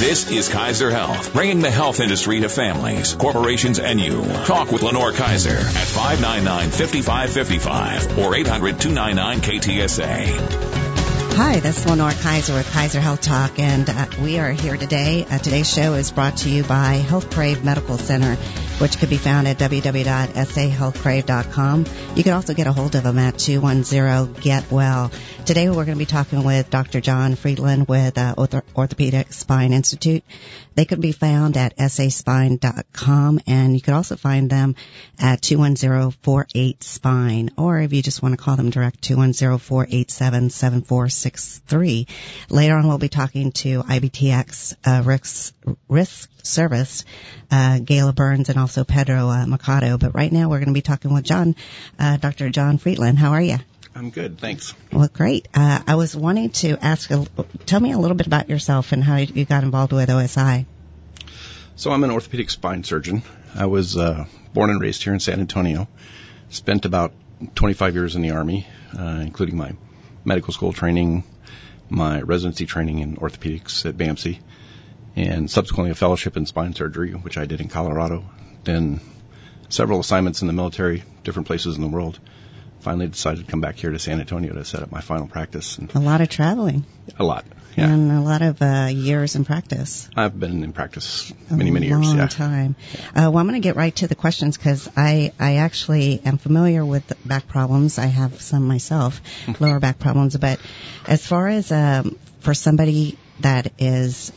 This is Kaiser Health, bringing the health industry to families, corporations, and you. Talk with Lenore Kaiser at 599-5555 or 800-299-KTSA. Hi, this is Lenore Kaiser with Kaiser Health Talk, and we are here today. Today's show is brought to you by HealthCrave Medical Center, which could be found at www.sahealthcrave.com. You can also get a hold of them at 210-GET-WELL. Today we're going to be talking with Dr. John Friedland with Orthopedic Spine Institute. They could be found at saspine.com, and you could also find them at 210-48-SPINE, or if you just want to call them direct, 210-487-7463. Later on, we'll be talking to IBTX Risk Service, Gayla Burns, and also Pedro Mercado. But right now, we're going to be talking with Dr. John Friedland. How are you? I'm good, thanks. Well, great. I was wanting to ask, tell me a little bit about yourself and how you got involved with OSI. So I'm an orthopedic spine surgeon. I was born and raised here in San Antonio. Spent about 25 years in the Army, including my medical school training, my residency training in orthopedics at BAMC, and subsequently a fellowship in spine surgery, which I did in Colorado. Then several assignments in the military, different places in the world. Finally decided to come back here to San Antonio to set up my final practice. And a lot of traveling. A lot, yeah. And a lot of years in practice. I've been in practice many years. A long time. Well, I'm going to get right to the questions because I actually am familiar with back problems. I have some myself, lower back problems. But as far as for somebody that is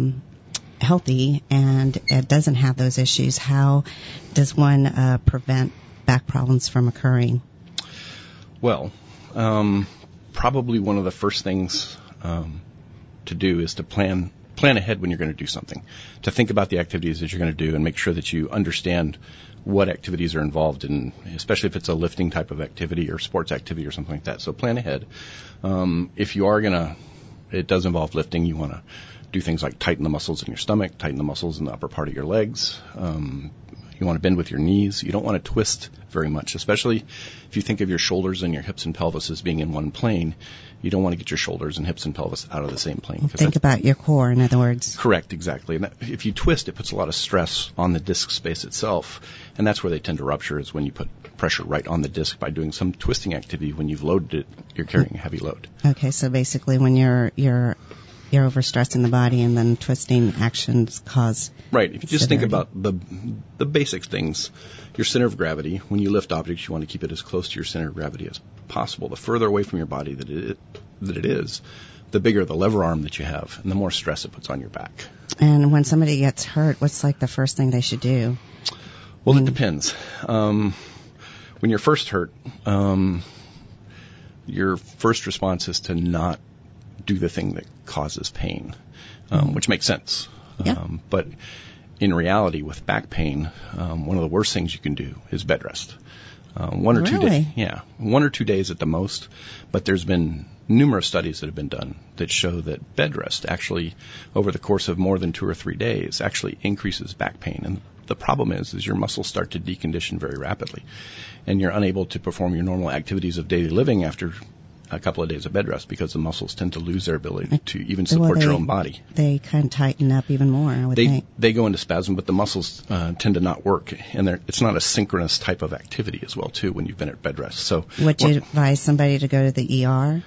healthy and doesn't have those issues, how does one prevent back problems from occurring? Well, probably one of the first things to do is to plan ahead when you're going to do something, to think about the activities that you're going to do and make sure that you understand what activities are involved in, especially if it's a lifting type of activity or sports activity or something like that. So plan ahead. If you are it does involve lifting, you want to do things like tighten the muscles in your stomach, tighten the muscles in the upper part of your legs. You want to bend with your knees. You don't want to twist very much, especially if you think of your shoulders and your hips and pelvis as being in one plane. You don't want to get your shoulders and hips and pelvis out of the same plane. Think about your core, in other words. Correct, exactly. And if you twist, it puts a lot of stress on the disc space itself, and that's where they tend to rupture, is when you put pressure right on the disc by doing some twisting activity. When you've loaded it, you're carrying a heavy load. Okay, so basically when you're overstressing the body, and then twisting actions cause... Right. If you just think about the basic things, your center of gravity, when you lift objects, you want to keep it as close to your center of gravity as possible. The further away from your body that it is, the bigger the lever arm that you have, and the more stress it puts on your back. And when somebody gets hurt, what's like the first thing they should do? Well, it depends. When you're first hurt, your first response is to not do the thing that causes pain, which makes sense. Yeah. But in reality, with back pain, one of the worst things you can do is bed rest. 1 or 2 days. Yeah, 1 or 2 days at the most. But there's been numerous studies that have been done that show that bed rest actually, over the course of more than 2 or 3 days, actually increases back pain. And the problem is your muscles start to decondition very rapidly, and you're unable to perform your normal activities of daily living after a couple of days of bed rest, because the muscles tend to lose their ability to even support your own body. They kind of tighten up even more, I would think. They go into spasm, but the muscles tend to not work, and it's not a synchronous type of activity as well, too, when you've been at bed rest. So, would you advise somebody to go to the ER?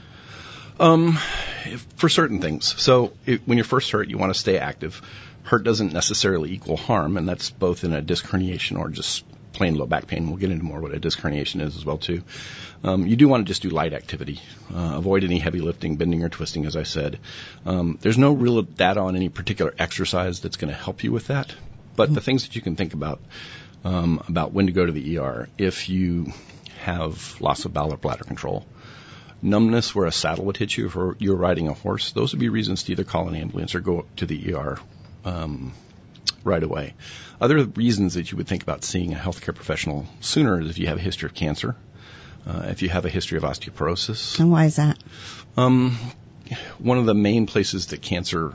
For certain things. So when you're first hurt, you want to stay active. Hurt doesn't necessarily equal harm, and that's both in a disc herniation or just plain low back pain. We'll get into more what a disc herniation is as well, too. You do want to just do light activity. Avoid any heavy lifting, bending, or twisting, as I said. There's no real data on any particular exercise that's going to help you with that. But the things that you can think about when to go to the ER, if you have loss of bowel or bladder control, numbness where a saddle would hit you if you're riding a horse, those would be reasons to either call an ambulance or go to the ER right away. Other reasons that you would think about seeing a healthcare professional sooner is if you have a history of cancer, if you have a history of osteoporosis. And why is that? One of the main places that cancer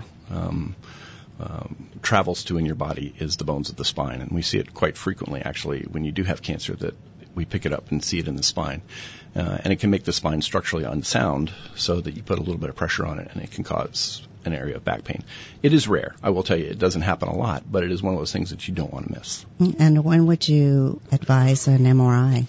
travels to in your body is the bones of the spine, and we see it quite frequently, actually, when you do have cancer, that we pick it up and see it in the spine. And it can make the spine structurally unsound so that you put a little bit of pressure on it and it can cause an area of back pain. It is rare. I will tell you, it doesn't happen a lot, but it is one of those things that you don't want to miss. And when would you advise an MRI?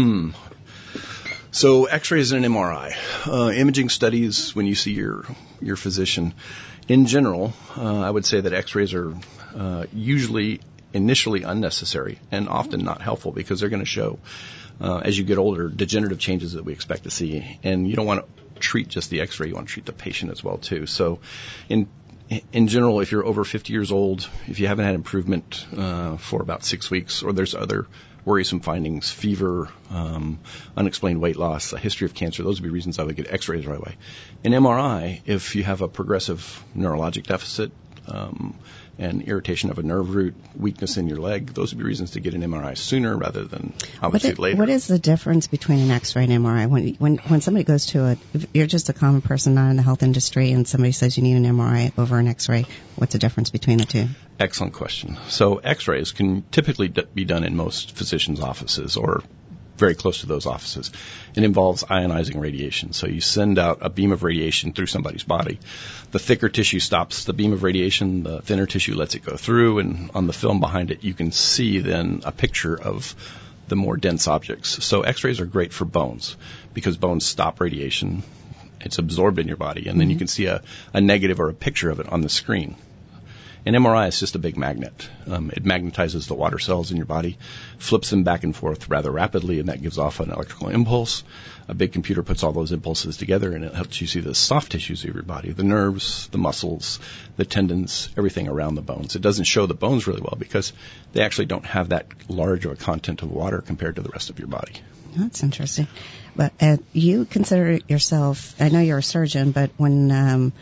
So x-rays and an MRI. Imaging studies, when you see your physician, in general, I would say that x-rays are usually initially unnecessary and often not helpful because they're going to show, as you get older, degenerative changes that we expect to see. And you don't want to treat just the x-ray, you want to treat the patient as well, too. So in general, if you're over 50 years old, if you haven't had improvement for about 6 weeks, or there's other worrisome findings, fever, unexplained weight loss, a history of cancer, those would be reasons I would get x-rays right away. An MRI, if you have a progressive neurologic deficit, and irritation of a nerve root, weakness in your leg, those would be reasons to get an MRI sooner rather than obviously later. What is the difference between an X-ray and MRI? When somebody goes to if you're just a common person not in the health industry and somebody says you need an MRI over an X-ray, what's the difference between the two? Excellent question. So X-rays can typically be done in most physicians' offices or very close to those offices. It involves ionizing radiation. So you send out a beam of radiation through somebody's body. The thicker tissue stops the beam of radiation. The thinner tissue lets it go through. And on the film behind it, you can see then a picture of the more dense objects. So x-rays are great for bones because bones stop radiation. It's absorbed in your body. And then you can see a negative or a picture of it on the screen. An MRI is just a big magnet. It magnetizes the water cells in your body, flips them back and forth rather rapidly, and that gives off an electrical impulse. A big computer puts all those impulses together, and it helps you see the soft tissues of your body, the nerves, the muscles, the tendons, everything around the bones. It doesn't show the bones really well because they actually don't have that large of a content of water compared to the rest of your body. That's interesting. But you consider yourself, I know you're a surgeon, but when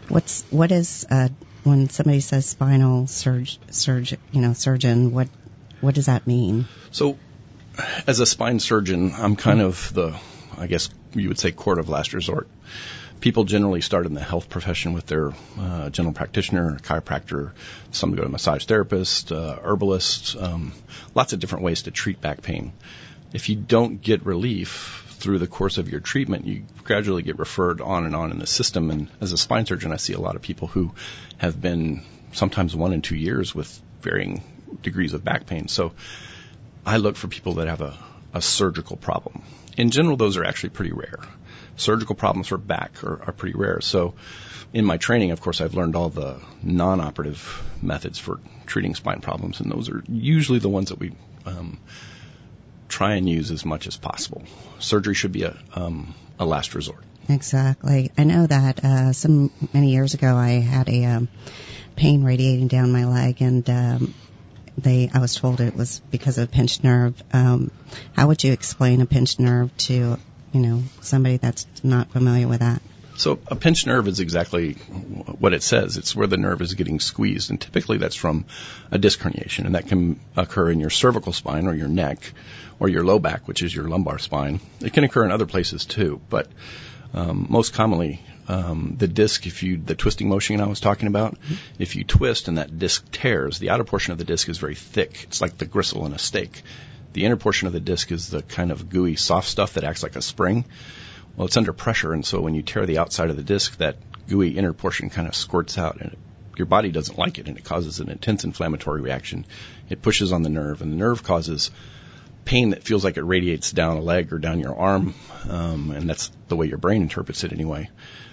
when somebody says spinal surgeon, what does that mean? So, as a spine surgeon, I'm kind of I guess you would say, court of last resort. People generally start in the health profession with their general practitioner, chiropractor. Some go to massage therapist, herbalist, lots of different ways to treat back pain. If you don't get relief through the course of your treatment, you gradually get referred on in the system. And as a spine surgeon, I see a lot of people who have been sometimes 1 and 2 years with varying degrees of back pain. So I look for people that have a surgical problem. In general, those are actually pretty rare. Surgical problems for back are pretty rare. So in my training, of course, I've learned all the non-operative methods for treating spine problems, and those are usually the ones that we try and use as much as possible. Surgery should be a last resort. Exactly. I know that many years ago I had a pain radiating down my leg, and I was told it was because of a pinched nerve. How would you explain a pinched nerve to somebody that's not familiar with that? So a pinched nerve is exactly what it says. It's where the nerve is getting squeezed, and typically that's from a disc herniation, and that can occur in your cervical spine or your neck or your low back, which is your lumbar spine. It can occur in other places too, but most commonly the disc, the twisting motion I was talking about, if you twist and that disc tears, the outer portion of the disc is very thick. It's like the gristle in a steak. The inner portion of the disc is the kind of gooey, soft stuff that acts like a spring. Well, it's under pressure, and so when you tear the outside of the disc, that gooey inner portion kind of squirts out, and your body doesn't like it, and it causes an intense inflammatory reaction. It pushes on the nerve, and the nerve causes pain that feels like it radiates down a leg or down your arm, and that's the way your brain interprets it anyway.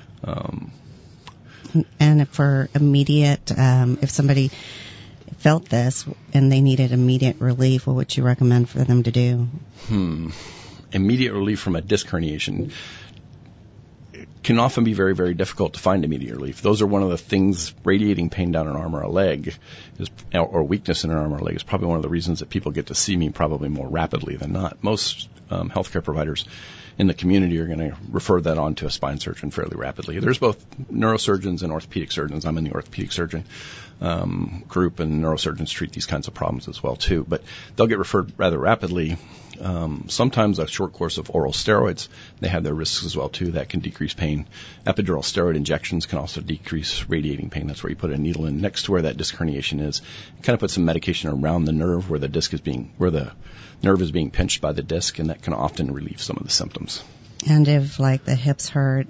And for immediate, if somebody felt this and they needed immediate relief, what would you recommend for them to do? Immediate relief from a disc herniation can often be very, very difficult to find immediate relief. Those are one of the things, radiating pain down an arm or a leg, or weakness in an arm or a leg, is probably one of the reasons that people get to see me probably more rapidly than not. Most healthcare providers in the community are going to refer that on to a spine surgeon fairly rapidly. There's both neurosurgeons and orthopedic surgeons. I'm in the orthopedic surgeon group, and neurosurgeons treat these kinds of problems as well too. But they'll get referred rather rapidly. Sometimes a short course of oral steroids, they have their risks as well too. That can decrease pain. Epidural steroid injections can also decrease radiating pain. That's where you put a needle in next to where that disc herniation is. Kind of put some medication around the nerve where the nerve is being pinched by the disc, and that can often relieve some of the symptoms. And if like the hips hurt,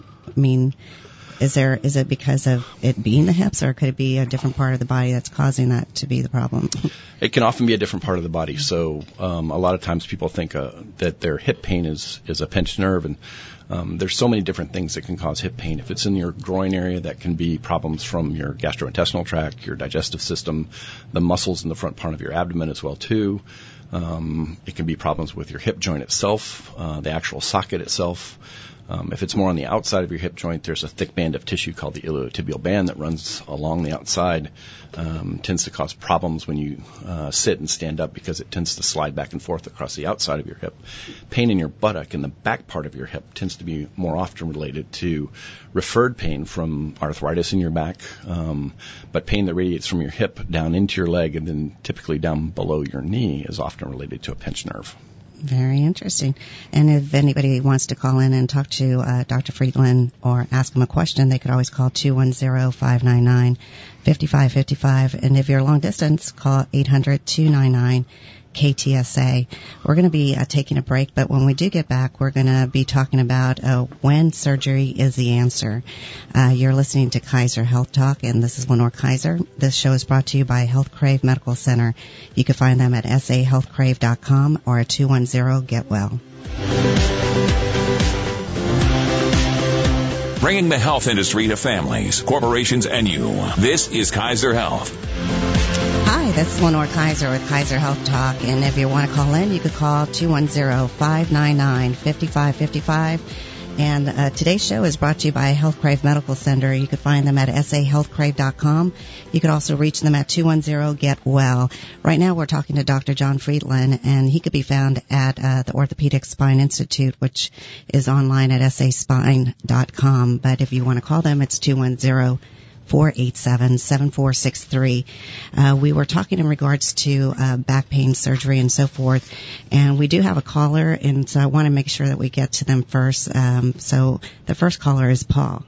is it because of it being the hips, or could it be a different part of the body that's causing that to be the problem? It can often be a different part of the body. So a lot of times people think that their hip pain is a pinched nerve, and there's so many different things that can cause hip pain. If it's in your groin area, that can be problems from your gastrointestinal tract, your digestive system, the muscles in the front part of your abdomen as well too. It can be problems with your hip joint itself, the actual socket itself. If it's more on the outside of your hip joint, there's a thick band of tissue called the iliotibial band that runs along the outside. Tends to cause problems when you sit and stand up because it tends to slide back and forth across the outside of your hip. Pain in your buttock and the back part of your hip tends to be more often related to referred pain from arthritis in your back, but pain that radiates from your hip down into your leg and then typically down below your knee is often related to a pinched nerve. Very interesting. And if anybody wants to call in and talk to Dr. Friedland or ask him a question, they could always call 210-599-5555. And if you're long distance, call 800-299-KTSA. We're going to be taking a break, but when we do get back, we're going to be talking about when surgery is the answer. You're listening to Kaiser Health Talk, and this is Lenore Kaiser. This show is brought to you by Health Crave Medical Center. You can find them at sahealthcrave.com or at 210-GET-WELL. Bringing the health industry to families, corporations, and you. This is Kaiser Health. Hi, this is Lenore Kaiser with Kaiser Health Talk, and if you want to call in, you could call 210-599-5555. And today's show is brought to you by Health Crave Medical Center. You can find them at sahealthcrave.com. You can also reach them at 210-GET-WELL. Right now we're talking to Dr. John Friedland, and he could be found at the Orthopedic Spine Institute, which is online at saspine.com. But if you want to call them, it's 210-487-7463. We were talking in regards to back pain surgery and so forth, and we do have a caller, and so I want to make sure that we get to them first. So the first caller is Paul.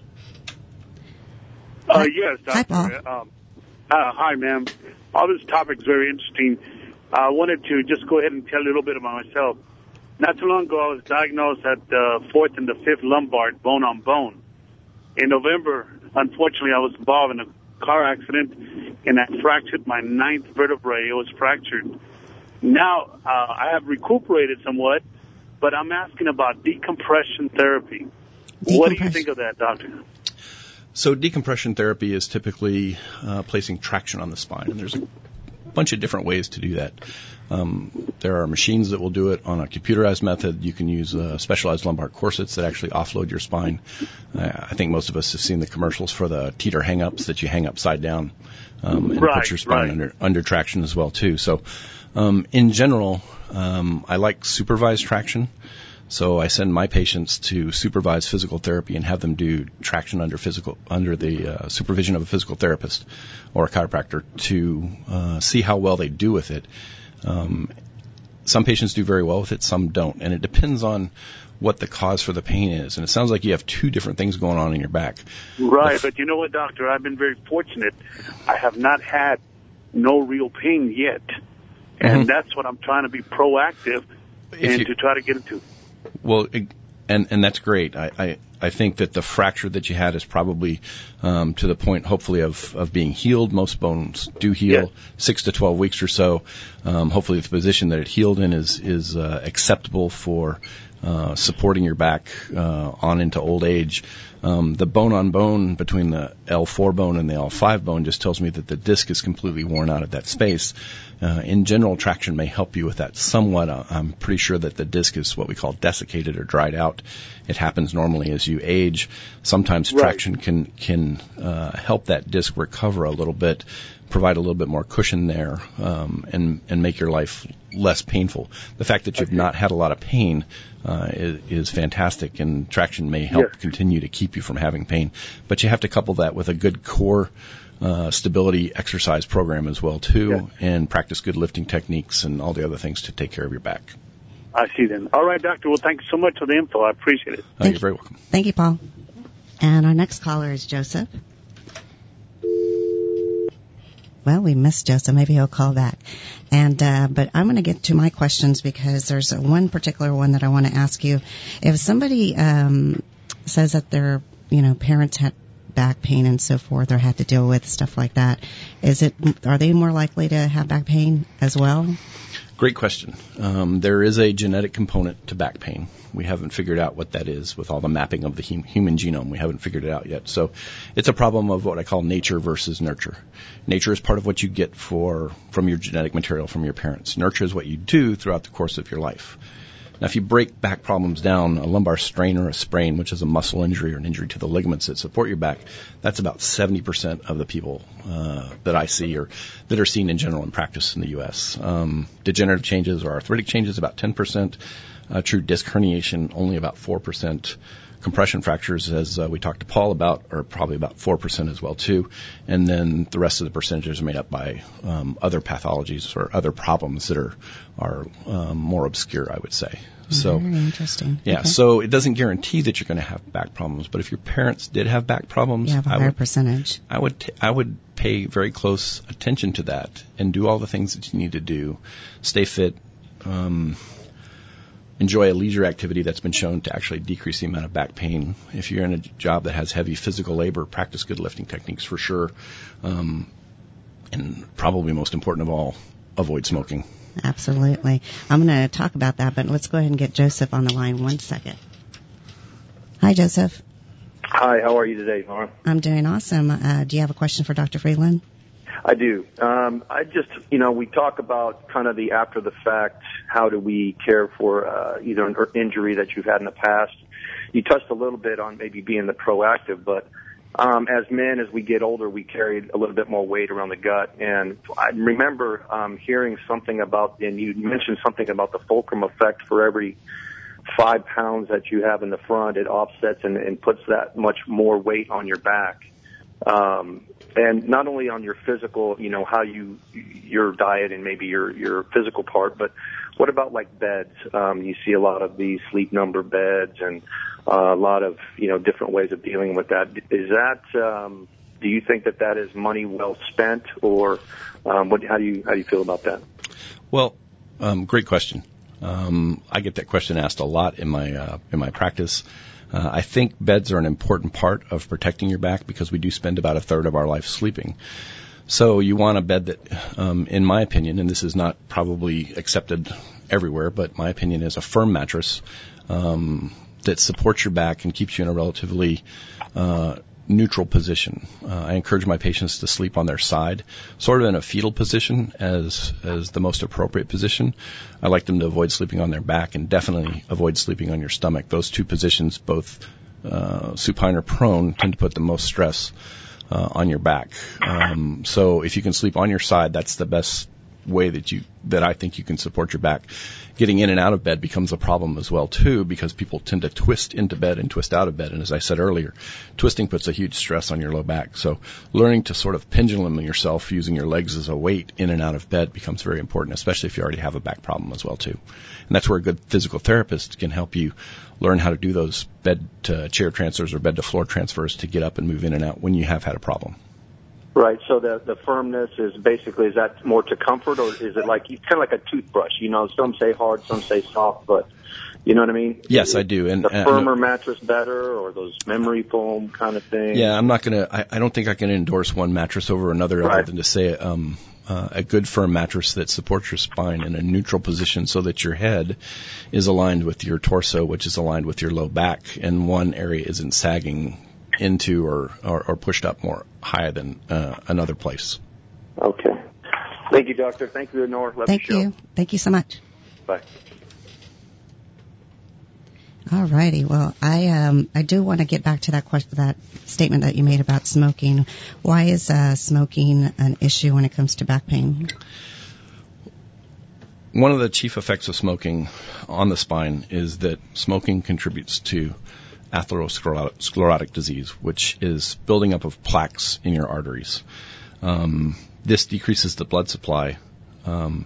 Yes, Dr. Hi, Paul. Hi, ma'am. All this topic is very interesting. I wanted to just go ahead and tell you a little bit about myself. Not too long ago, I was diagnosed at the 4th and the 5th lumbar, bone on bone. In November, unfortunately, I was involved in a car accident, and I fractured my 9th vertebrae. It was fractured. Now, I have recuperated somewhat, but I'm asking about decompression therapy. What do you think of that, doctor? So decompression therapy is typically placing traction on the spine, and there's a bunch of different ways to do that. There are machines that will do it on a computerized method. You can use specialized lumbar corsets that actually offload your spine. I think most of us have seen the commercials for the teeter hang-ups that you hang upside down and put your spine under traction as well, too. So in general, I like supervised traction. So I send my patients to supervised physical therapy and have them do traction under the supervision of a physical therapist or a chiropractor to see how well they do with it. Some patients do very well with it, some don't, and it depends on what the cause for the pain is. And it sounds like you have two different things going on in your back. Right, but you know what, doctor? I've been very fortunate. I have not had no real pain yet, and that's what I'm trying to be proactive and to try to get into. Well, and that's great. I think that the fracture that you had is probably to the point, hopefully, of being healed. Most bones do heal 6 to 12 weeks or so. Hopefully, the position that it healed in is acceptable for supporting your back on into old age. The bone-on-bone between the L4 bone and the L5 bone just tells me that the disc is completely worn out of that space. In general, traction may help you with that somewhat. I'm pretty sure that the disc is what we call desiccated or dried out. It happens normally as you age. Sometimes traction can help that disc recover a little bit, provide a little bit more cushion there, and make your life less painful. The fact that you've not had a lot of pain is fantastic, and traction may help continue to keep you from having pain. But you have to couple that with a good core stability exercise program as well, too, and practice good lifting techniques and all the other things to take care of your back. I see then. All right, doctor. Well, thanks so much for the info. I appreciate it. You're very welcome. Thank you, Paul. And our next caller is Joseph. Well, we missed Joseph. Maybe he'll call back. And but I'm going to get to my questions because there's one particular one that I want to ask you. If somebody says that their parents had back pain and so forth, or had to deal with stuff like that, are they more likely to have back pain as well? Great question. There is a genetic component to back pain. We haven't figured out what that is with all the mapping of the human genome. We haven't figured it out yet. So it's a problem of what I call nature versus nurture. Nature is part of what you get from your genetic material from your parents. Nurture is what you do throughout the course of your life. Now, if you break back problems down, a lumbar strain or a sprain, which is a muscle injury or an injury to the ligaments that support your back, that's about 70% of the people that I see or that are seen in general in practice in the U.S. Degenerative changes or arthritic changes, about 10%. True disc herniation, only about 4%. Compression fractures, as we talked to Paul about, are probably about 4% as well, too. And then the rest of the percentages are made up by other pathologies or other problems that are more obscure, I would say. So, very interesting. Yeah, okay. So it doesn't guarantee that you're going to have back problems. But if your parents did have back problems, you have a higher percentage. I would pay very close attention to that and do all the things that you need to do. Stay fit. Enjoy a leisure activity that's been shown to actually decrease the amount of back pain. If you're in a job that has heavy physical labor, practice good lifting techniques for sure. And probably most important of all, avoid smoking. Absolutely. I'm going to talk about that, but let's go ahead and get Joseph on the line 1 second. Hi, Joseph. Hi, how are you today, Nora? I'm doing awesome. Do you have a question for Dr. Friedland? I do. I just, we talk about kind of the after the fact, how do we care for either an injury that you've had in the past. You touched a little bit on maybe being the proactive, but as men, as we get older, we carry a little bit more weight around the gut. And I remember hearing something about, and you mentioned something about the fulcrum effect. For every 5 pounds that you have in the front, it offsets and puts that much more weight on your back. And not only on your physical, how your diet and maybe your physical part, but what about like beds? You see a lot of these sleep number beds and a lot of, different ways of dealing with that. Is that, do you think that is money well spent, or how do you feel about that? Well, great question. I get that question asked a lot in my practice. I think beds are an important part of protecting your back because we do spend about a third of our life sleeping. So you want a bed that, in my opinion, and this is not probably accepted everywhere, but my opinion is a firm mattress that supports your back and keeps you in a relatively neutral position. I encourage my patients to sleep on their side, sort of in a fetal position as the most appropriate position. I like them to avoid sleeping on their back and definitely avoid sleeping on your stomach. Those two positions, both supine or prone, tend to put the most stress on your back. So if you can sleep on your side, that's the best way that I think you can support your back. Getting in and out of bed becomes a problem as well too, because people tend to twist into bed and twist out of bed. And as I said earlier, twisting puts a huge stress on your low back. So learning to sort of pendulum yourself using your legs as a weight in and out of bed becomes very important, especially if you already have a back problem as well too. And that's where a good physical therapist can help you learn how to do those bed to chair transfers or bed to floor transfers to get up and move in and out when you have had a problem. Right. So the firmness is basically, is that more to comfort, or is it like, it's kind of like a toothbrush? Some say hard, some say soft, but you know what I mean? Yes, I do. And the firmer mattress better, or those memory foam kind of thing? Yeah, I don't think I can endorse one mattress over another, right, other than to say a good firm mattress that supports your spine in a neutral position so that your head is aligned with your torso, which is aligned with your low back, and one area isn't sagging into or pushed up more higher than another place. Okay. Thank you, Doctor. Thank you, Nora. Thank you. Thank you so much. Bye. All righty. Well, I do want to get back to that statement that you made about smoking. Why is smoking an issue when it comes to back pain? One of the chief effects of smoking on the spine is that smoking contributes to atherosclerotic disease, which is building up of plaques in your arteries. This decreases the blood supply,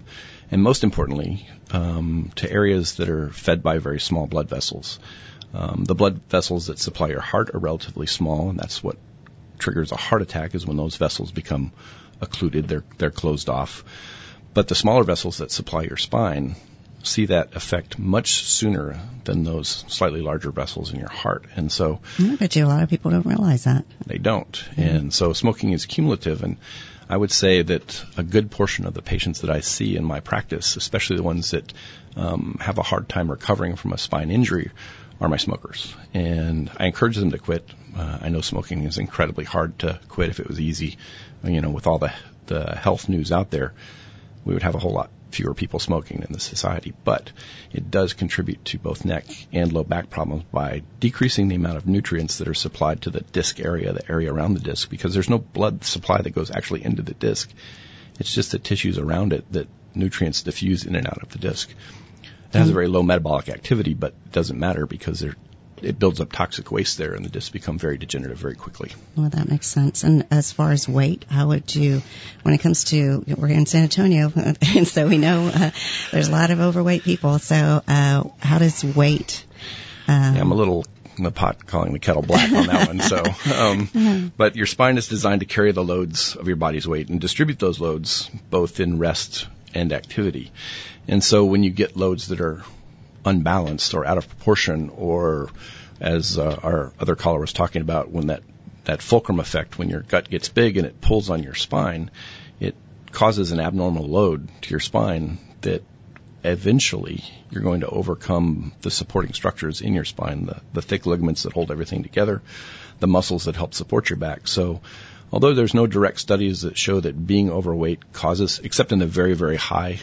and most importantly, to areas that are fed by very small blood vessels. The blood vessels that supply your heart are relatively small, and that's what triggers a heart attack, is when those vessels become occluded, they're closed off. But the smaller vessels that supply your spine see that effect much sooner than those slightly larger vessels in your heart. And so I bet you a lot of people don't realize that. They don't. Mm-hmm. And so smoking is cumulative, and I would say that a good portion of the patients that I see in my practice, especially the ones that have a hard time recovering from a spine injury, are my smokers. And I encourage them to quit. I know smoking is incredibly hard to quit. If it was easy, with all the health news out there, we would have a whole lot fewer people smoking in the society. But it does contribute to both neck and low back problems by decreasing the amount of nutrients that are supplied to the disc area, the area around the disc, because there's no blood supply that goes actually into the disc. It's just the tissues around it that nutrients diffuse in and out of the disc. It has a very low metabolic activity, but it doesn't matter because it builds up toxic waste there, and the discs become very degenerative very quickly. Well, that makes sense. And as far as weight, how would you, when it comes to, we're in San Antonio, and so we know there's a lot of overweight people. So how does weight? I'm a little in the pot calling the kettle black on that one. So, but your spine is designed to carry the loads of your body's weight and distribute those loads both in rest and activity. And so when you get loads that are unbalanced or out of proportion, or as our other caller was talking about, when that fulcrum effect, when your gut gets big and it pulls on your spine, it causes an abnormal load to your spine that eventually you're going to overcome the supporting structures in your spine, the thick ligaments that hold everything together, the muscles that help support your back. So although there's no direct studies that show that being overweight causes, except in the very, very high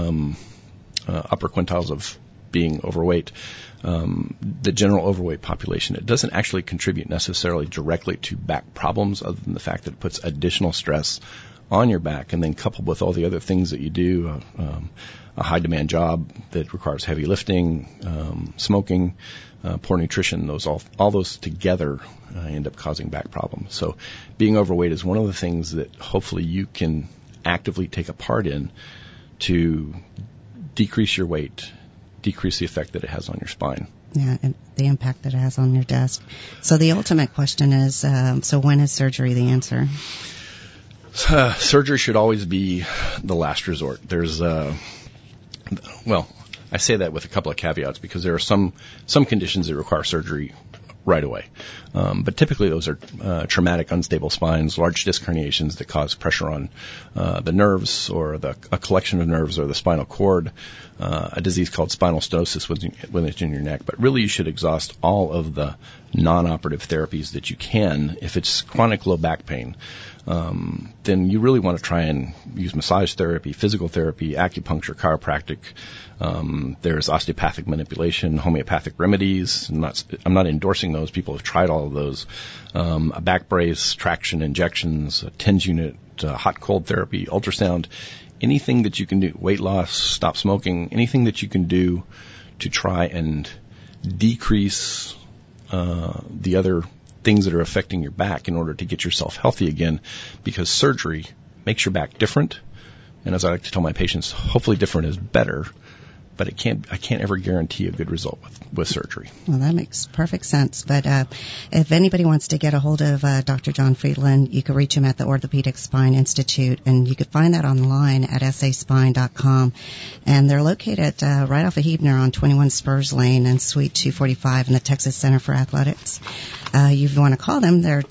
upper quintiles of being overweight, the general overweight population, it doesn't actually contribute necessarily directly to back problems, other than the fact that it puts additional stress on your back, and then coupled with all the other things that you do, a high demand job that requires heavy lifting, smoking, poor nutrition, all those together end up causing back problems. So being overweight is one of the things that hopefully you can actively take a part in to decrease your weight, decrease the effect that it has on your spine. Yeah, and the impact that it has on your disc. So the ultimate question is, so when is surgery the answer? Surgery should always be the last resort. There's, I say that with a couple of caveats, because there are some conditions that require surgery right away. But typically those are traumatic, unstable spines, large disc herniations that cause pressure on the nerves, or a collection of nerves, or the spinal cord, a disease called spinal stenosis when it's in your neck. But really you should exhaust all of the non-operative therapies that you can. If it's chronic low back pain, then you really want to try and use massage therapy, physical therapy, acupuncture, chiropractic. There's osteopathic manipulation, homeopathic remedies. I'm not endorsing those. People have tried all of those. A back brace, traction injections, a TENS unit, hot-cold therapy, ultrasound, anything that you can do, weight loss, stop smoking, anything that you can do to try and decrease the other things that are affecting your back in order to get yourself healthy again, because surgery makes your back different. And as I like to tell my patients, hopefully different is better, but I can't ever guarantee a good result with surgery. Well, that makes perfect sense. But if anybody wants to get a hold of Dr. John Friedland, you can reach him at the Orthopedic Spine Institute, and you can find that online at saspine.com. And they're located right off of Huebner on 21 Spurs Lane and Suite 245 in the Texas Center for Athletics. You want to call them, they're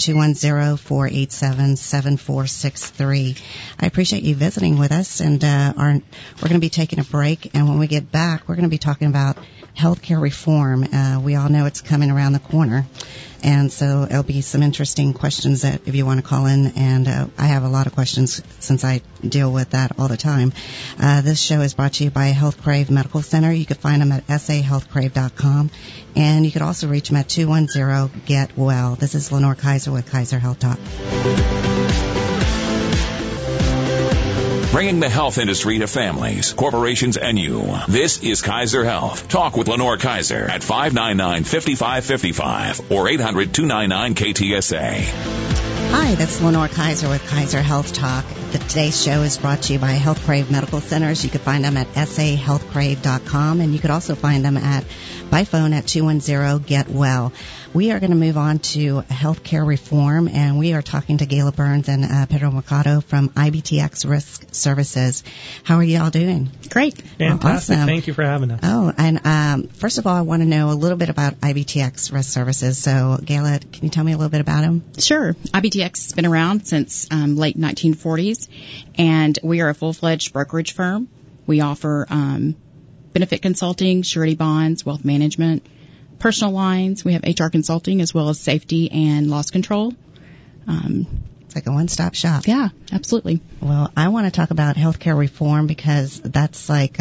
210-487-7463. I appreciate you visiting with us, and we're going to be taking a break, and when we get back, we're going to be talking about healthcare reform. We all know it's coming around the corner, and so there'll be some interesting questions that if you want to call in, and I have a lot of questions since I deal with that all the time. This show is brought to you by HealthCrave Medical Center. You can find them at sahealthcrave.com, and you could also reach them at 210-GET-WELL. This is Lenore Kaiser with Kaiser Health Talk. Bringing the health industry to families, corporations, and you. This is Kaiser Health. Talk with Lenore Kaiser at 599-5555 or 800-299-KTSA. Hi, this is Lenore Kaiser with Kaiser Health Talk. Today's show is brought to you by Health Crave Medical Centers. You can find them at sahealthcrave.com, and you could also find them by phone at 210-GET-WELL. We are going to move on to healthcare reform, and we are talking to Gayla Burns and Pedro Mercado from IBTX Risk Services. How are you all doing? Great. Fantastic. Awesome. Thank you for having us. Oh, and first of all, I want to know a little bit about IBTX Risk Services. So, Gayla, can you tell me a little bit about them? Sure. IBTX has been around since late 1940s, and we are a full-fledged brokerage firm. We offer benefit consulting, surety bonds, wealth management, personal lines. We have HR consulting as well as safety and loss control. It's like a one-stop shop. Yeah, absolutely. Well, I want to talk about healthcare reform because that's like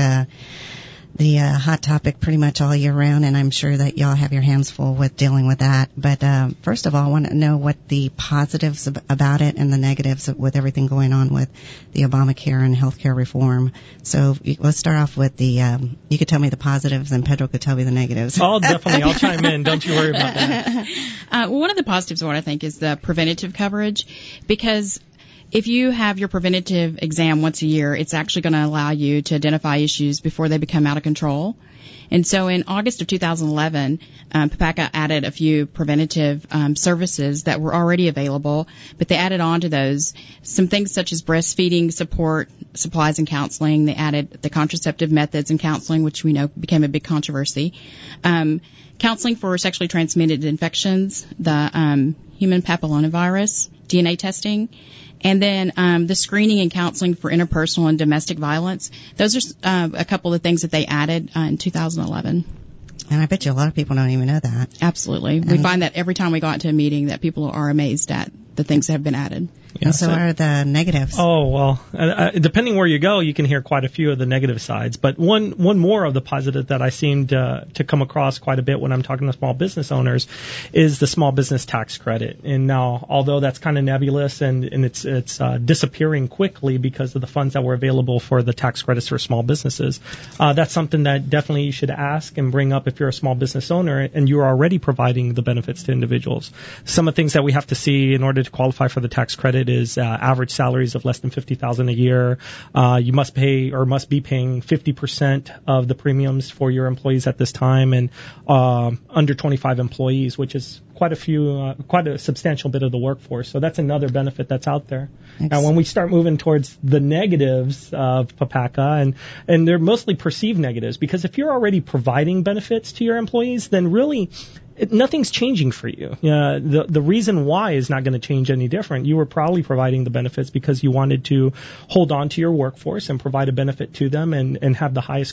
the hot topic pretty much all year round, and I'm sure that y'all have your hands full with dealing with that. But first of all, I want to know what the positives about it and the negatives with everything going on with the Obamacare and healthcare reform. So let's start off with the, you could tell me the positives and Pedro could tell me the negatives. Oh, definitely. I'll chime in. Don't you worry about that. Well, one of the positives, what I think, is the preventative coverage, because if you have your preventative exam once a year, it's actually going to allow you to identify issues before they become out of control. And so in August of 2011, PPACA added a few preventative services that were already available, but they added on to those some things such as breastfeeding support, supplies, and counseling. They added the contraceptive methods and counseling, which we know became a big controversy. Counseling for sexually transmitted infections, the human papillomavirus, DNA testing, and then the screening and counseling for interpersonal and domestic violence. Those are a couple of things that they added in 2011. And I bet you a lot of people don't even know that. Absolutely. We find that every time we go out to a meeting that people are amazed at the things that have been added. And so are the negatives. Oh, well, depending where you go, you can hear quite a few of the negative sides. But one more of the positive that I seem to come across quite a bit when I'm talking to small business owners is the small business tax credit. And now, although that's kind of nebulous and it's disappearing quickly because of the funds that were available for the tax credits for small businesses, that's something that definitely you should ask and bring up if you're a small business owner and you're already providing the benefits to individuals. Some of the things that we have to see in order to qualify for the tax credit is average salaries of less than $50,000 a year. You must pay or must be paying 50% of the premiums for your employees at this time, and under 25 employees, which is quite a substantial bit of the workforce. So that's another benefit that's out there. Now, when we start moving towards the negatives of PPACA, and they're mostly perceived negatives, because if you're already providing benefits to your employees, then really nothing's changing for you. The reason why is not going to change any different. You were probably providing the benefits because you wanted to hold on to your workforce and provide a benefit to them and have the highest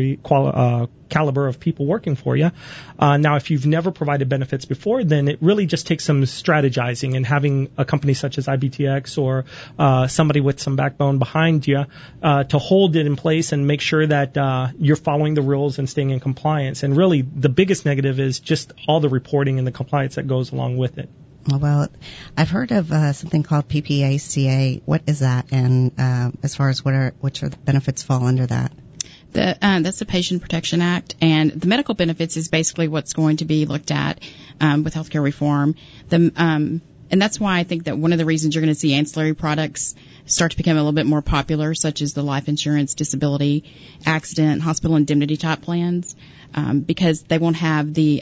caliber of people working for you. Now, if you've never provided benefits before, then it really just takes some strategizing and having a company such as IBTX or somebody with some backbone behind you to hold it in place and make sure that you're following the rules and staying in compliance. And really, the biggest negative is just all the reporting and the compliance that goes along with it. Well, I've heard of something called PPACA. What is that? And as far as which are the benefits fall under that? That's the Patient Protection Act, and the medical benefits is basically what's going to be looked at with healthcare reform. And that's why I think that one of the reasons you're going to see ancillary products start to become a little bit more popular, such as the life insurance, disability, accident, hospital indemnity type plans, because they won't have the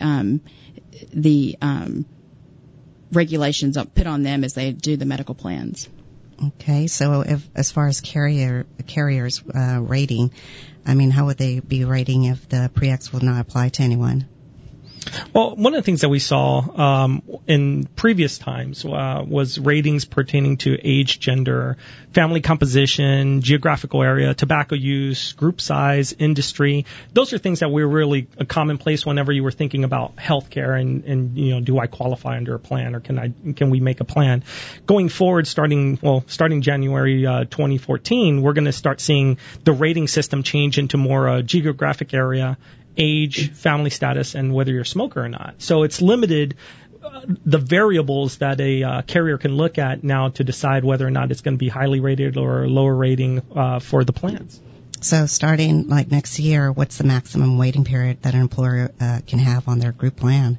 regulations put on them as they do the medical plans. Okay, so as far as carriers rating, I mean, how would they be rating if the pre-X will not apply to anyone? Well, one of the things that we saw in previous times was ratings pertaining to age, gender, family composition, geographical area, tobacco use, group size, industry. Those are things that were really a commonplace whenever you were thinking about healthcare and do I qualify under a plan or can we make a plan? Going forward, starting January 2014, we're going to start seeing the rating system change into more geographic area, age, family status, and whether you're a smoker or not. So it's limited the variables that a carrier can look at now to decide whether or not it's going to be highly rated or lower rating for the plans. So starting like next year, what's the maximum waiting period that an employer can have on their group plan?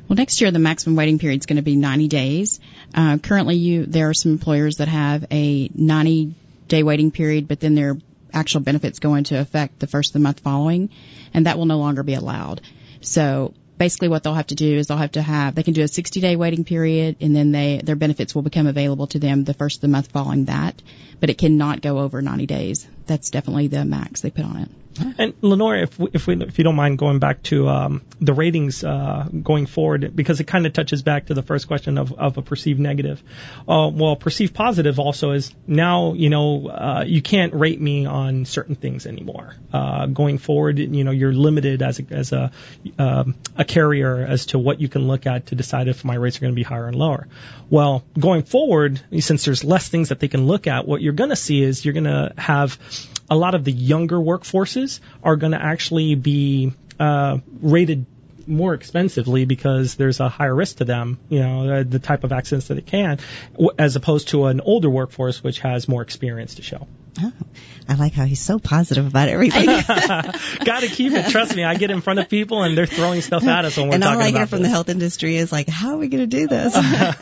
Well, next year the maximum waiting period is going to be 90 days. Currently, there are some employers that have a 90-day waiting period, but then their actual benefits go into effect the first of the month following, and that will no longer be allowed. So basically what they'll have to do is they can do a 60-day waiting period, and then their benefits will become available to them the first of the month following that, but it cannot go over 90 days. That's definitely the max they put on it. And Lenore, if you don't mind going back to the ratings going forward, because it kind of touches back to the first question of a perceived negative. Well, perceived positive also is now, you can't rate me on certain things anymore. Going forward, you're limited as a carrier as to what you can look at to decide if my rates are going to be higher and lower. Well, going forward, since there's less things that they can look at, what you're going to see is you're going to have a lot of the younger workforces are going to actually be rated more expensively because there's a higher risk to them, the type of accidents that it can, as opposed to an older workforce which has more experience to show. Oh, I like how he's so positive about everything. Got to keep it. Trust me, I get in front of people and they're throwing stuff at us when we're talking about this. And all I hear from the health industry is like, how are we going to do this?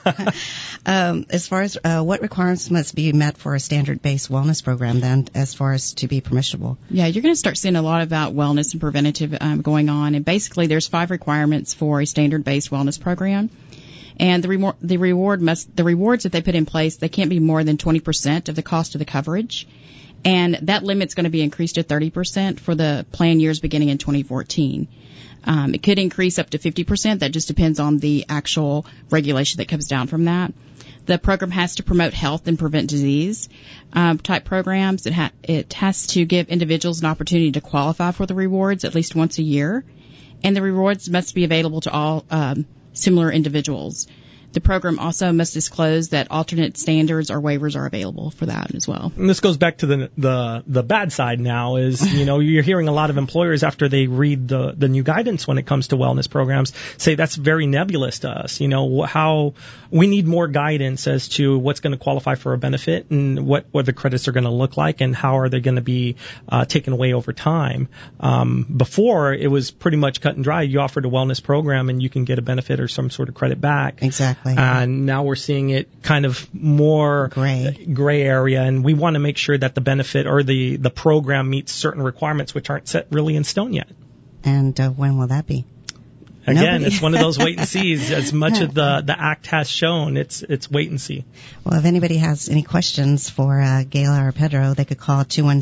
As far as what requirements must be met for a standard-based wellness program then, as far as to be permissible? Yeah, you're going to start seeing a lot about wellness and preventative going on. And basically there's 5 requirements for a standard-based wellness program. And the rewards that they put in place, they can't be more than 20% of the cost of the coverage. And that limit's going to be increased to 30% for the plan years beginning in 2014. It could increase up to 50%. That just depends on the actual regulation that comes down from that. The program has to promote health and prevent disease type programs. It has to give individuals an opportunity to qualify for the rewards at least once a year. And the rewards must be available to all similar individuals. The program also must disclose that alternate standards or waivers are available for that as well. And this goes back to the bad side now is, you're hearing a lot of employers after they read the new guidance when it comes to wellness programs say that's very nebulous to us. How we need more guidance as to what's going to qualify for a benefit and what the credits are going to look like and how are they going to be taken away over time. Before, it was pretty much cut and dry. You offered a wellness program and you can get a benefit or some sort of credit back. Exactly. And now we're seeing it kind of more gray area, and we want to make sure that the benefit or the program meets certain requirements which aren't set really in stone yet. And when will that be? Again, it's one of those wait and sees. As much as the act has shown, it's wait and see. Well, if anybody has any questions for Gayla or Pedro, they could call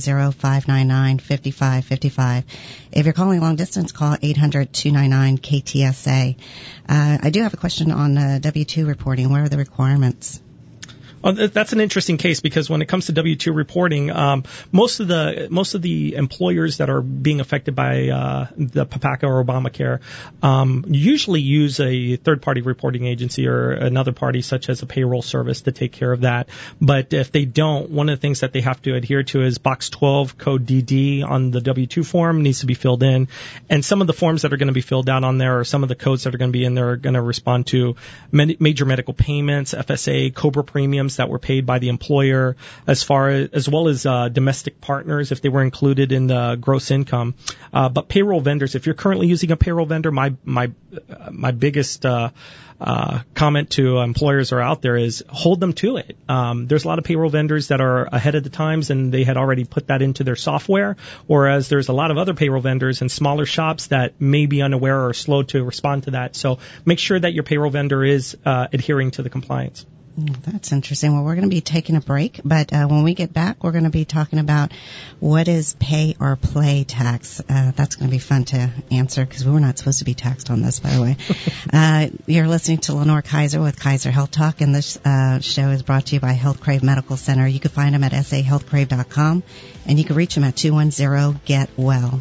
210-599-5555. If you're calling long distance, call 800-299-KTSA. I do have a question on W-2 reporting. What are the requirements? Well, that's an interesting case because when it comes to W-2 reporting, most of the employers that are being affected by the PPACA or Obamacare usually use a third-party reporting agency or another party such as a payroll service to take care of that. But if they don't, one of the things that they have to adhere to is Box 12 Code DD on the W-2 form needs to be filled in. And some of the forms that are going to be filled out on there or some of the codes that are going to be in there are going to respond to major medical payments, FSA, COBRA premiums that were paid by the employer, as well as domestic partners if they were included in the gross income. But payroll vendors, if you're currently using a payroll vendor, my biggest comment to employers are out there is hold them to it. There's a lot of payroll vendors that are ahead of the times and they had already put that into their software, whereas there's a lot of other payroll vendors and smaller shops that may be unaware or slow to respond to that. So make sure that your payroll vendor is adhering to the compliance. That's interesting. Well, we're going to be taking a break, but when we get back, we're going to be talking about what is pay or play tax. That's going to be fun to answer because we were not supposed to be taxed on this, by the way. You're listening to Lenore Kaiser with Kaiser Health Talk, and this show is brought to you by Healthcrave Medical Center. You can find them at sahealthcrave.com, and you can reach them at 210-GET-WELL.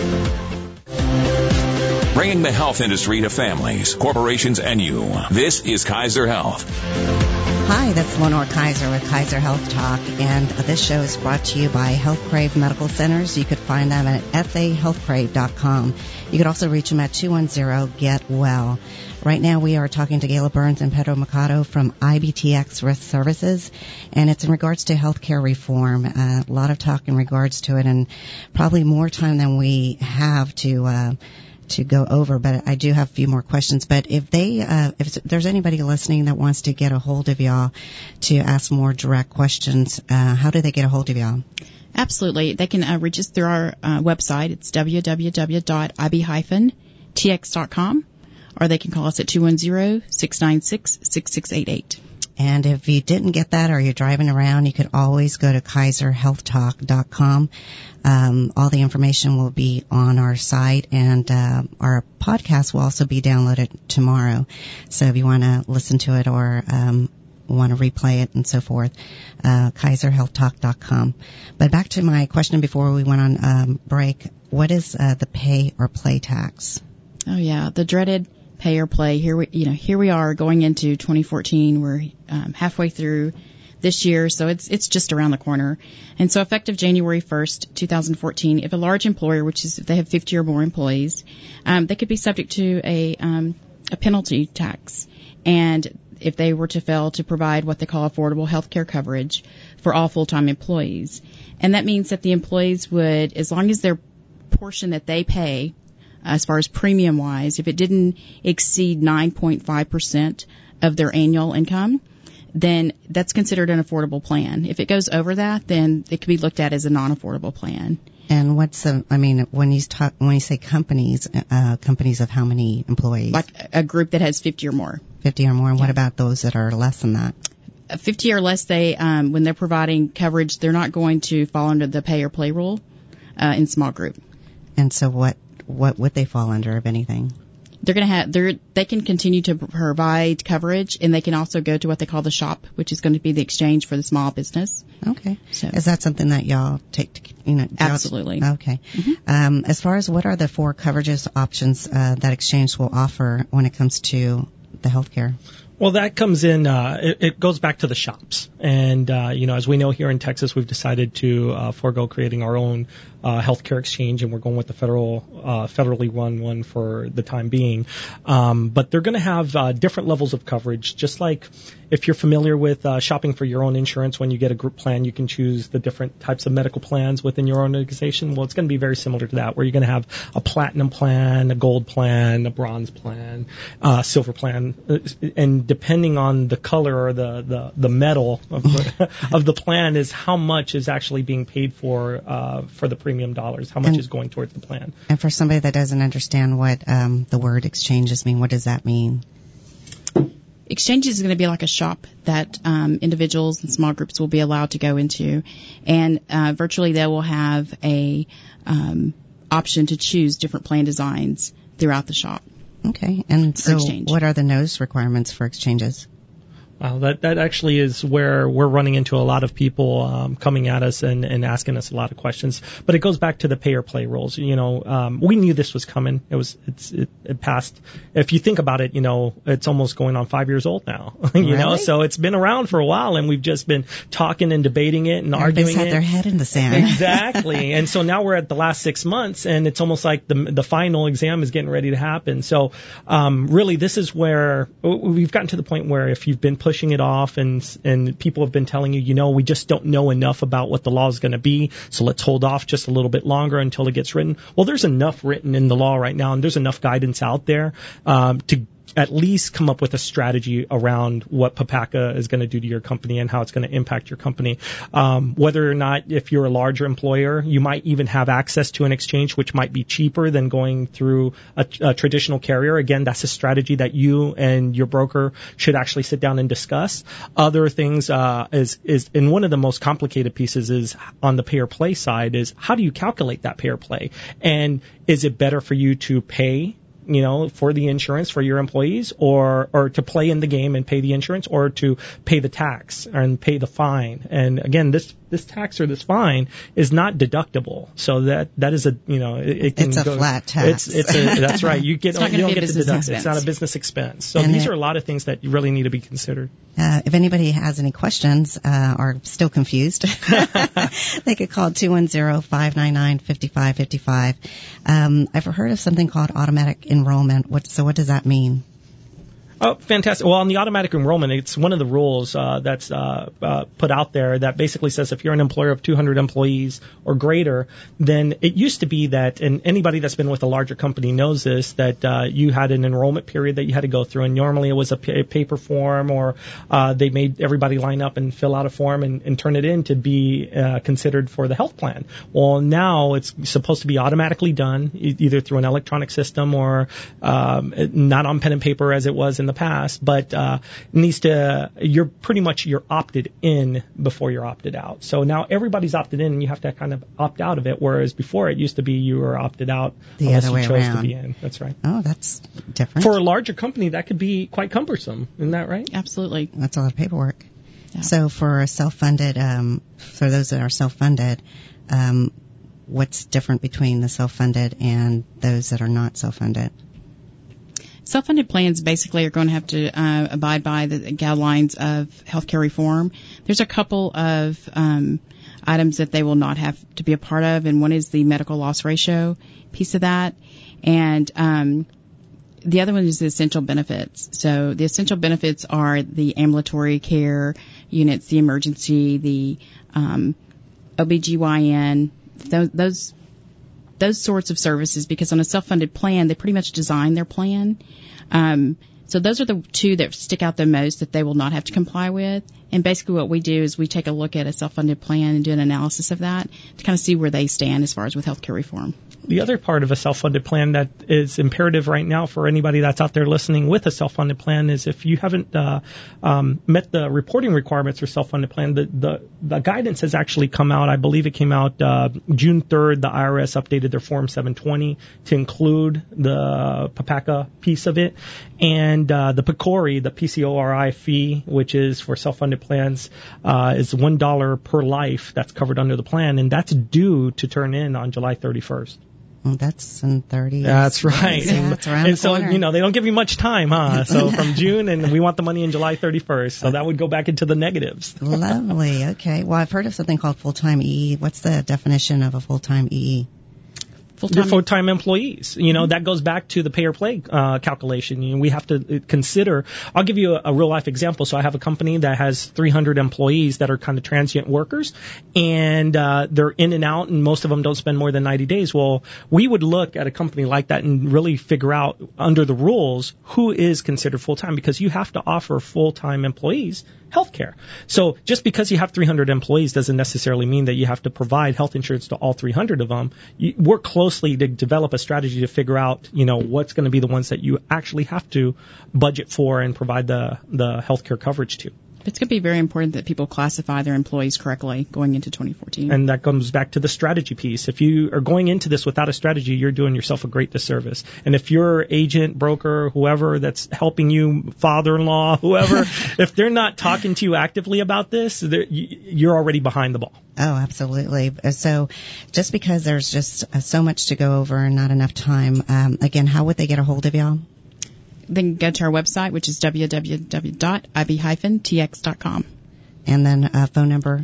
Bringing the health industry to families, corporations, and you. This is Kaiser Health. Hi, that's Lenore Kaiser with Kaiser Health Talk, and this show is brought to you by Healthcrave Medical Centers. You could find them at sahealthcrave.com. You could also reach them at 210-GET-WELL. Right now we are talking to Gayla Burns and Pedro Mercado from IBTX Risk Services, and it's in regards to healthcare reform. A lot of talk in regards to it, and probably more time than we have to to go over, but I do have a few more questions. But if there's anybody listening that wants to get a hold of y'all to ask more direct questions, how do they get a hold of y'all? Absolutely. They can reach us through our website. It's www.ib-tx.com, or they can call us at 210-696-6688. And if you didn't get that or you're driving around, you could always go to KaiserHealthTalk.com. All the information will be on our site, and our podcast will also be downloaded tomorrow. So if you want to listen to it or want to replay it and so forth, KaiserHealthTalk.com. But back to my question before we went on break, what is the pay or play tax? Oh, yeah, the dreaded pay or play. Here we are going into 2014. We're halfway through this year, so it's just around the corner. And so effective January 1st, 2014, if a large employer, which is if they have 50 or more employees, they could be subject to a penalty tax. And if they were to fail to provide what they call affordable health care coverage for all full-time employees. And that means that the employees would, as long as their portion that they pay, as far as premium-wise, if it didn't exceed 9.5% of their annual income, then that's considered an affordable plan. If it goes over that, then it could be looked at as a non-affordable plan. And when you say companies, companies of how many employees? Like a group that has 50 or more. 50 or more. And what about those that are less than that? 50 or less, they when they're providing coverage, they're not going to fall under the pay or play rule in small group. And so what would they fall under, if anything? They're going to have they can continue to provide coverage, and they can also go to what they call the shop, which is going to be the exchange for the small business. Okay. So is that something that y'all take? Absolutely. Okay. Mm-hmm. As far as what are the 4 coverages options that exchange will offer when it comes to the healthcare? Well, that comes in, it goes back to the shops. And, as we know here in Texas, we've decided to forego creating our own healthcare exchange, and we're going with the federally run one for the time being. But they're going to have different levels of coverage, just like if you're familiar with shopping for your own insurance. When you get a group plan, you can choose the different types of medical plans within your own organization. Well, it's going to be very similar to that, where you're going to have a platinum plan, a gold plan, a bronze plan, silver plan, and depending on the color or the metal of the plan is how much is actually being paid for the premium dollars, how much is going towards the plan. And for somebody that doesn't understand what the word exchanges mean, what does that mean? Exchanges is going to be like a shop that individuals and small groups will be allowed to go into, and virtually they will have a option to choose different plan designs throughout the shop. Okay, and so exchange. What are the notice requirements for exchanges? Well, that actually is where we're running into a lot of people coming at us and asking us a lot of questions. But it goes back to the pay or play rules. We knew this was coming. It passed. If you think about it, it's almost going on 5 years old now. Really? So it's been around for a while, and we've just been talking and debating it and arguing had it. Their head in the sand. Exactly. And so now we're at the last 6 months, and it's almost like the final exam is getting ready to happen. So really, this is where we've gotten to the point where if you've been pushing it off and people have been telling you, we just don't know enough about what the law is going to be, so let's hold off just a little bit longer until it gets written. Well, there's enough written in the law right now, and there's enough guidance out there to at least come up with a strategy around what PPACA is going to do to your company and how it's going to impact your company. Whether or not, if you're a larger employer, you might even have access to an exchange, which might be cheaper than going through a traditional carrier. Again, that's a strategy that you and your broker should actually sit down and discuss. Other things is and one of the most complicated pieces is on the pay or play side is how do you calculate that pay or play? And is it better for you to pay for the insurance for your employees, or to play in the game and pay the insurance, or to pay the tax and pay the fine? And again, this tax or this fine is not deductible, so that is a it's a flat tax. That's right. You don't get to deduct it. It's not a business expense. So and these are a lot of things that you really need to be considered. If anybody has any questions or still confused, they could call 210-599-5555. I've heard of something called automatic enrollment. What does that mean? Oh, fantastic. Well, on the automatic enrollment, it's one of the rules that's put out there that basically says if you're an employer of 200 employees or greater, then it used to be that, and anybody that's been with a larger company knows this, that you had an enrollment period that you had to go through, and normally it was a paper form, or they made everybody line up and fill out a form and turn it in to be considered for the health plan. Well, now it's supposed to be automatically done, either through an electronic system or not on pen and paper as it was in the past, but you're opted in before you're opted out. So now everybody's opted in, and you have to kind of opt out of it, whereas before it used to be you were opted out the unless other way you chose around. to be in. That's right. Oh, that's different. For a larger company, that could be quite cumbersome. Isn't that right? Absolutely. That's a lot of paperwork. Yeah. So for a self-funded, for those that are self-funded, what's different between the self-funded and those that are not self-funded? Self-funded plans basically are going to have to abide by the guidelines of healthcare reform. There's a couple of items that they will not have to be a part of, and one is the medical loss ratio piece of that, and the other one is the essential benefits. So the essential benefits are the ambulatory care units, the emergency, the OBGYN, those sorts of services, because on a self-funded plan, they pretty much design their plan. So those are the two that stick out the most that they will not have to comply with. And basically what we do is we take a look at a self-funded plan and do an analysis of that to kind of see where they stand as far as with healthcare reform. The other part of a self-funded plan that is imperative right now for anybody that's out there listening with a self-funded plan is if you haven't met the reporting requirements for self-funded plan, the guidance has actually come out. I believe it came out June 3rd. The IRS updated their Form 720 to include the PPACA piece of it. And the PCORI, the PCORI fee, which is for self-funded plans, is $1 per life that's covered under the plan, and that's due to turn in on July 31st. Well, that's in 30 years. That's right. Yeah, it's around and the corner. so, they don't give you much time, huh? So from June, and we want the money in July 31st. So that would go back into the negatives. Lovely. Okay. Well, I've heard of something called full-time EE. What's the definition of a full-time EE? Your full-time employees. That goes back to the pay-or-play calculation. We have to consider. I'll give you a real-life example. So I have a company that has 300 employees that are kind of transient workers, and they're in and out, and most of them don't spend more than 90 days. Well, we would look at a company like that and really figure out, under the rules, who is considered full-time, because you have to offer full-time employees health care. So just because you have 300 employees doesn't necessarily mean that you have to provide health insurance to all 300 of them. Work closely to develop a strategy to figure out, what's going to be the ones that you actually have to budget for and provide the health care coverage to. It's going to be very important that people classify their employees correctly going into 2014. And that comes back to the strategy piece. If you are going into this without a strategy, you're doing yourself a great disservice. And if your agent, broker, whoever that's helping you, father-in-law, whoever, if they're not talking to you actively about this, you're already behind the ball. Oh, absolutely. So just because there's just so much to go over and not enough time, again, how would they get a hold of y'all? Then go to our website, which is www.ib-tx.com. And then phone number?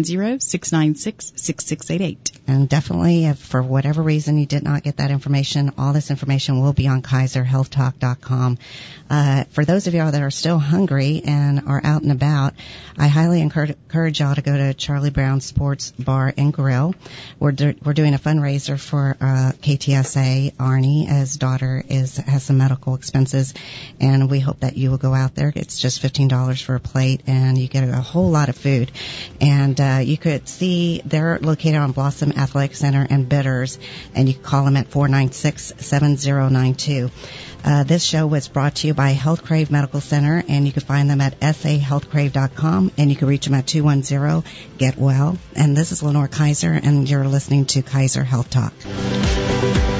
210-696-6688. And definitely, if for whatever reason you did not get that information, all this information will be on KaiserHealthTalk.com. For those of y'all that are still hungry and are out and about, I highly encourage y'all to go to Charlie Brown Sports Bar and Grill. We're doing a fundraiser for KTSA. Arnie, his daughter, has some medical expenses, and we hope that you will go out there. It's just $15 for a plate, and you get a whole lot of food. And you could see they're located on Blossom Athletic Center and Bitters, and you can call them at 496-7092. This show was brought to you by Healthcrave Medical Center, and you can find them at sahealthcrave.com, and you can reach them at 210-GET-WELL. And this is Lenore Kaiser, and you're listening to Kaiser Health Talk.